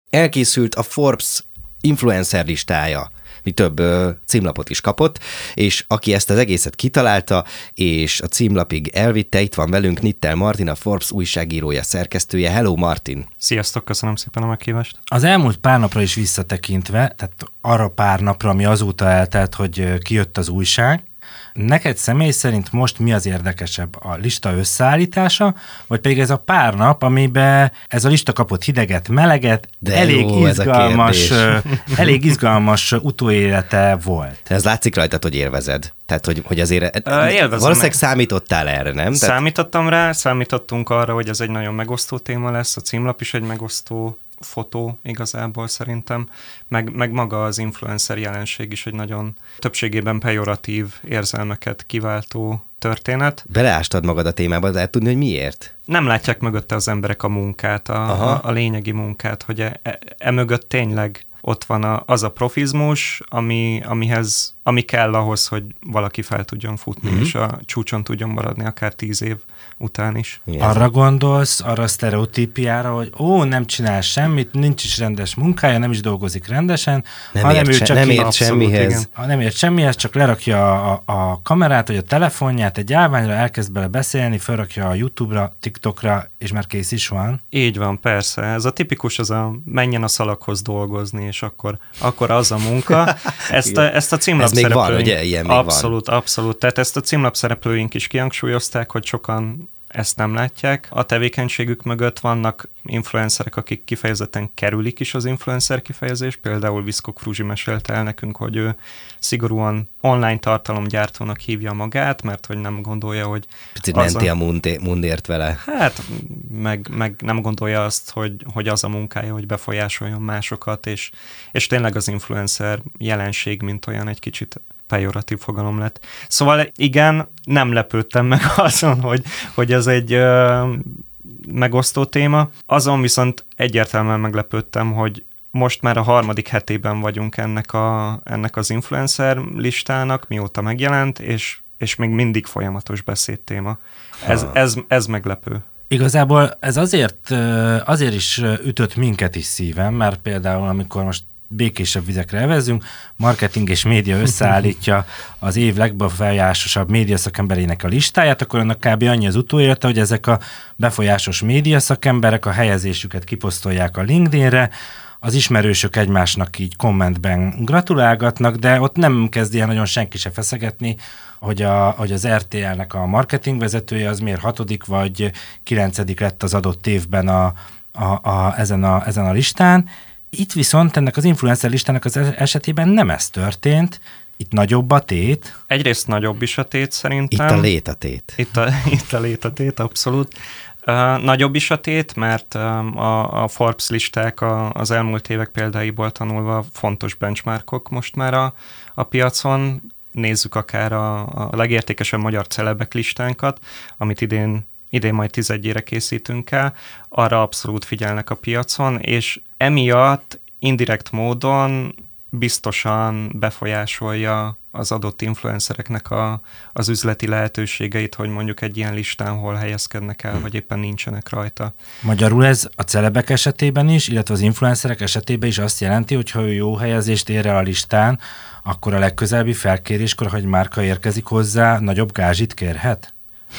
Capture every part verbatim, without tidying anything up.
elkészült a Forbes influencer listája, mi több ö, címlapot is kapott, és aki ezt az egészet kitalálta, és a címlapig elvitte, itt van velünk Knittel Martin, a Forbes újságírója, szerkesztője. Hello, Martin! Sziasztok, köszönöm szépen a meghívást! Az elmúlt pár napra is visszatekintve, tehát arra pár napra, ami azóta eltelt, hogy kijött az újság, neked személy szerint most mi az érdekesebb? A lista összeállítása, vagy pedig ez a pár nap, amiben ez a lista kapott hideget, meleget, de elég jó, izgalmas, elég izgalmas utóélete volt. Ez látszik rajtad, hogy élvezed. Tehát, hogy, hogy azért uh, valószínűleg meg. Számítottál erre, nem? Számítottam rá, számítottunk arra, hogy ez egy nagyon megosztó téma lesz, a címlap is egy megosztó fotó igazából szerintem, meg, meg maga az influencer jelenség is egy nagyon többségében pejoratív érzelmeket kiváltó történet. Beleástad magad a témába, de lehet tudni, hogy miért? Nem látják mögötte az emberek a munkát, a, a, a lényegi munkát, hogy e, e, e mögött tényleg ott van a, az a profizmus, ami, amihez, ami kell ahhoz, hogy valaki fel tudjon futni, mm-hmm. és a csúcson tudjon maradni akár tíz év után is. Igen. Arra gondolsz, arra a sztereotípiára, hogy ó, nem csinál semmit, nincs is rendes munkája, nem is dolgozik rendesen, nem hanem ért, ő csak nem így, ért semmihez. Ha nem ért semmihez, csak lerakja a, a kamerát, vagy a telefonját egy állványra, elkezd bele beszélni, felrakja a YouTube-ra, TikTokra, és már kész is van. Így van, persze. Ez a tipikus, az a menjen a szalaghoz dolgozni, és akkor, akkor az a munka. Ezt a, ezt a címlap Ez még van, ugye? Ilyen még abszolút, van. abszolút. Tehát ezt a címlap szereplőink is kihangsúlyozták, hogy sokan ezt nem látják. A tevékenységük mögött vannak influencerek, akik kifejezetten kerülik is az influencer kifejezést. Például Viszkok Fruzsi mesélte el nekünk, hogy ő szigorúan online tartalomgyártónak hívja magát, mert hogy nem gondolja, hogy... Picit menti a, a mundért vele. Hát, meg, meg nem gondolja azt, hogy, hogy az a munkája, hogy befolyásoljon másokat, és, és tényleg az influencer jelenség, mint olyan egy kicsit pejoratív fogalom lett. Szóval igen, nem lepődtem meg azon, hogy, hogy ez egy ö, megosztó téma. Azon viszont egyértelműen meglepődtem, hogy most már a harmadik hetében vagyunk ennek, a, ennek az influencer listának, mióta megjelent, és, és még mindig folyamatos beszédtéma. Ez, ez, ez meglepő. Igazából ez azért, azért is ütött minket is szíven, mert például amikor most békésebb vizekre evezünk, marketing és média összeállítja az év legbefolyásosabb médiaszakemberének a listáját, akkor annak kb. Annyi az utóélete, hogy ezek a befolyásos médiaszakemberek a helyezésüket kiposztolják a LinkedInre, az ismerősök egymásnak így kommentben gratulálgatnak, de ott nem kezd ilyen nagyon senki se feszegetni, hogy, a, hogy az er té el-nek a marketing vezetője az miért hatodik vagy kilencedik lett az adott évben a, a, a, ezen, a, ezen a listán. Itt viszont ennek az influencer listának az esetében nem ez történt, itt nagyobb a tét. Egyrészt nagyobb is a tét szerintem. Itt a lét a tét. Itt a, itt a lét a tét, abszolút. Uh, nagyobb is a tét, mert um, a, a Forbes listák a, az elmúlt évek példáiból tanulva fontos benchmarkok most már a, a piacon. Nézzük akár a, a legértékesebb magyar celebek listánkat, amit idén idén majd tizedjére készítünk el, arra abszolút figyelnek a piacon, és emiatt indirekt módon biztosan befolyásolja az adott influencereknek a, az üzleti lehetőségeit, hogy mondjuk egy ilyen listán hol helyezkednek el, vagy éppen nincsenek rajta. Magyarul ez a celebek esetében is, illetve az influencerek esetében is azt jelenti, hogy ha ő jó helyezést ér el a listán, akkor a legközelebbi felkéréskor, hogy márka érkezik hozzá, nagyobb gázsit kérhet?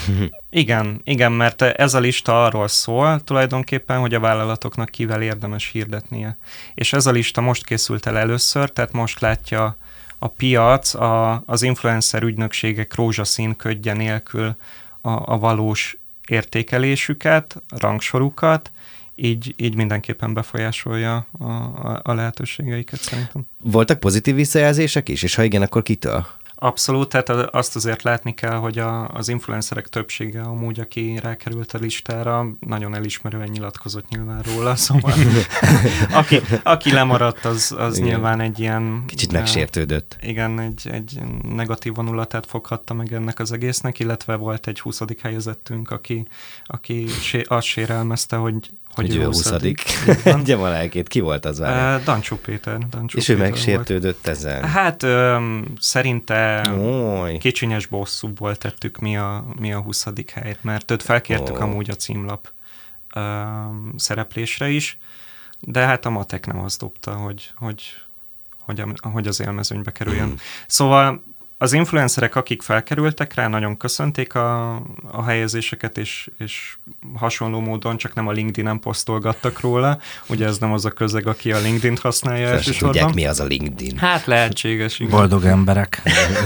Igen, igen, mert ez a lista arról szól tulajdonképpen, hogy a vállalatoknak kivel érdemes hirdetnie. És ez a lista most készült el először, tehát most látja a piac a, az influencer ügynökségek rózsaszín ködje nélkül a, a valós értékelésüket, rangsorukat, így, így mindenképpen befolyásolja a, a, a lehetőségeiket szerintem. Voltak pozitív visszajelzések is, és ha igen, akkor kitől? Abszolút, tehát azt azért látni kell, hogy a, az influencerek többsége amúgy, aki rákerült a listára, nagyon elismerően nyilatkozott nyilván róla, szóval aki, aki lemaradt, az, az nyilván egy ilyen... Kicsit megsértődött. Igen, egy, egy negatív vonulatát foghatta meg ennek az egésznek, illetve volt egy huszadik helyezettünk, aki, aki sé, azt sérelmezte, hogy hogy, hogy ő huszadik. Gyem a lelkét. Ki volt az várja? Uh, Dancsó Péter. Dancsó és Péter ő megsértődött volt ezen? Hát um, szerinte Oly. kicsinyes bosszúból tettük mi a, mi a huszadik helyet, mert őt felkértük oh. amúgy a címlap um, szereplésre is, de hát a matek nem azt dobta, hogy, hogy, hogy, hogy az élmezőnybe kerüljön. Mm. Szóval az influencerek, akik felkerültek rá, nagyon köszönték a, a helyezéseket, és, és hasonló módon csak nem a LinkedIn-en posztolgattak róla. Ugye ez nem az a közeg, aki a LinkedIn-t használja elsősorban. Tudják, mi az a LinkedIn. Hát lehetséges. Igen. Boldog emberek.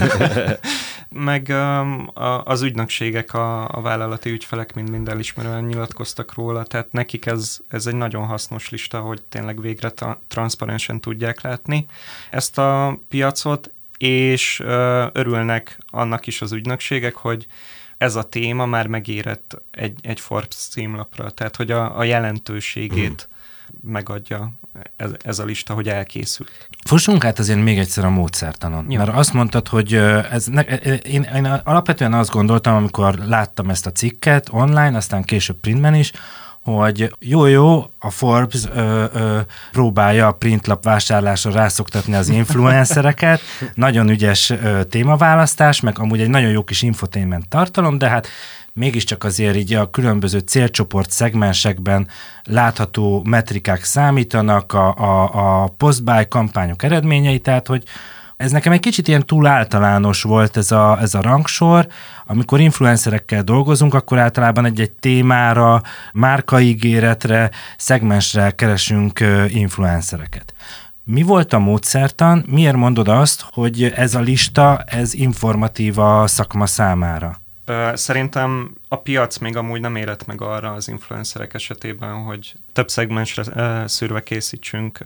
Meg um, a, az ügynökségek, a, a vállalati ügyfelek mind-mind elismerően nyilatkoztak róla, tehát nekik ez, ez egy nagyon hasznos lista, hogy tényleg végre tra- transzparensen tudják látni ezt a piacot, és uh, örülnek annak is az ügynökségek, hogy ez a téma már megérett egy, egy Forbes címlapra, tehát hogy a, a jelentőségét hmm. megadja ez, ez a lista, hogy elkészül. Fussunk át azért még egyszer a módszertanon, ja. Mert azt mondtad, hogy ez, ne, én, én alapvetően azt gondoltam, amikor láttam ezt a cikket online, aztán később printben is, hogy jó-jó, a Forbes ö, ö, próbálja a printlap vásárlásra rászoktatni az influencereket, nagyon ügyes ö, témaválasztás, meg amúgy egy nagyon jó kis infotainment tartalom, de hát mégiscsak azért így a különböző célcsoport szegmensekben látható metrikák számítanak, a, a, a post-buy kampányok eredményei, tehát hogy ez nekem egy kicsit ilyen túl általános volt ez a, ez a rangsor. Amikor influencerekkel dolgozunk, akkor általában egy-egy témára, márkaígéretre, szegmensre keresünk influencereket. Mi volt a módszertan? Miért mondod azt, hogy ez a lista, ez informatív a szakma számára? Szerintem a piac még amúgy nem érett meg arra az influencerek esetében, hogy több szegmensre szűrve készítsünk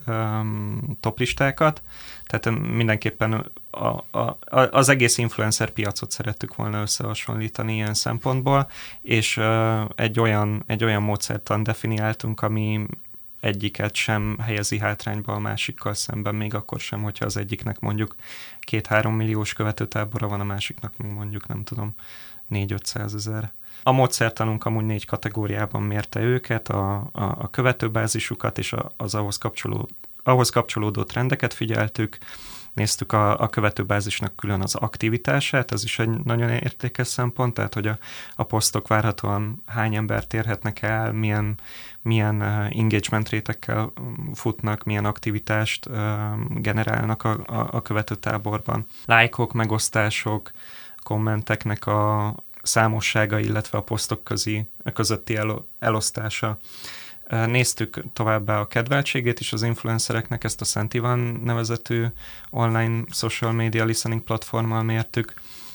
toplistákat. Tehát mindenképpen a, a, az egész influencer piacot szerettük volna összehasonlítani ilyen szempontból, és egy olyan, egy olyan módszertan definiáltunk, ami egyiket sem helyezi hátrányba a másikkal szemben, még akkor sem, hogyha az egyiknek mondjuk két-három milliós követőtábora van, a másiknak mondjuk nem tudom, négy-ötszázezer. A módszertanunk amúgy négy kategóriában mérte őket, a, a, a követőbázisukat és a, az ahhoz kapcsolódó, ahhoz kapcsolódó trendeket figyeltük, néztük a, a követőbázisnak külön az aktivitását, ez is egy nagyon értékes szempont, tehát hogy a, a posztok várhatóan hány embert érhetnek el, milyen, milyen engagement rétekkel futnak, milyen aktivitást uh, generálnak a, a, a követőtáborban. Lájkok, megosztások, kommenteknek a számossága, illetve a posztok közi, közötti el, elosztása. Néztük továbbá a kedveltségét is az influencereknek, ezt a Sentivan nevezetű online social media listening platformmal mértük,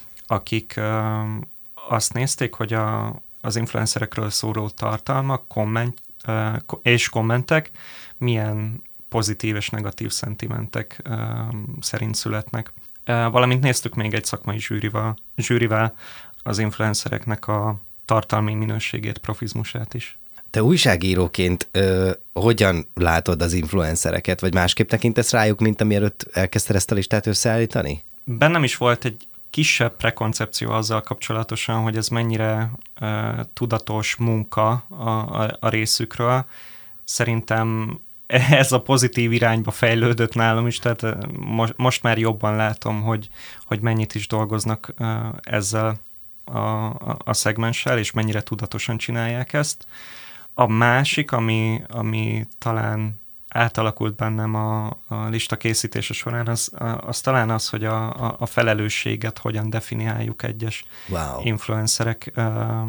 akik uh, azt nézték, hogy a, az influencerekről szóló tartalmak komment, uh, és kommentek milyen pozitív és negatív szentimentek uh, szerint születnek. Uh, valamint néztük még egy szakmai zsűrival, zsűrivel az influencereknek a tartalmi minőségét, profizmusát is. Te újságíróként ö, hogyan látod az influencereket, vagy másképp tekintesz rájuk, mint amielőtt elkezdted ezt a listát összeállítani? Bennem is volt egy kisebb prekoncepció azzal kapcsolatosan, hogy ez mennyire ö, tudatos munka a, a, a részükről. Szerintem ez a pozitív irányba fejlődött nálam is, tehát most, most már jobban látom, hogy, hogy mennyit is dolgoznak ö, ezzel a, a, a szegmenssel, és mennyire tudatosan csinálják ezt. A másik, ami, ami talán átalakult bennem a, a lista készítése során, az, az talán az, hogy a, a, a felelősséget hogyan definiáljuk egyes wow. influencerek uh,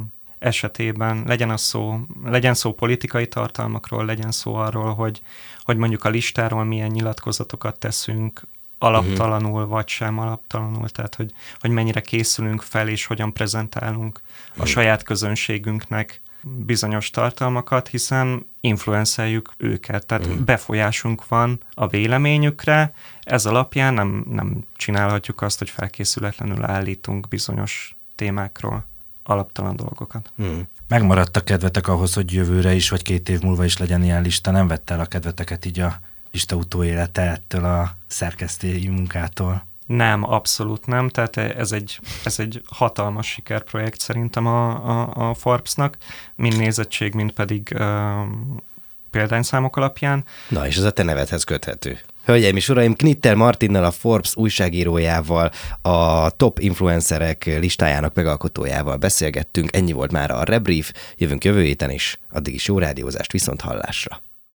esetében. Legyen, az szó, legyen szó politikai tartalmakról, legyen szó arról, hogy, hogy mondjuk a listáról milyen nyilatkozatokat teszünk, alaptalanul uh-huh. vagy sem alaptalanul, tehát hogy, hogy mennyire készülünk fel, és hogyan prezentálunk uh-huh. a saját közönségünknek bizonyos tartalmakat, hiszen influenceljük őket, tehát uh-huh. befolyásunk van a véleményükre, ez alapján nem, nem csinálhatjuk azt, hogy felkészületlenül állítunk bizonyos témákról alaptalan dolgokat. Uh-huh. Megmaradt a kedvetek ahhoz, hogy jövőre is, vagy két év múlva is legyen ilyen lista, nem vette el a kedveteket így a lista utóélete ettől a szerkesztői munkától? Nem, abszolút nem, tehát ez egy, ez egy hatalmas sikerprojekt szerintem a, a, a Forbesnak, mind nézettség, mind pedig uh, példányszámok alapján. Na, és ez a te nevedhez köthető. Hölgyeim és uraim, Knittel Martinnal, a Forbes újságírójával, a top influencerek listájának megalkotójával beszélgettünk. Ennyi volt már a Rebrief, jövünk jövő héten is. Addig is jó rádiózást, viszont hallásra.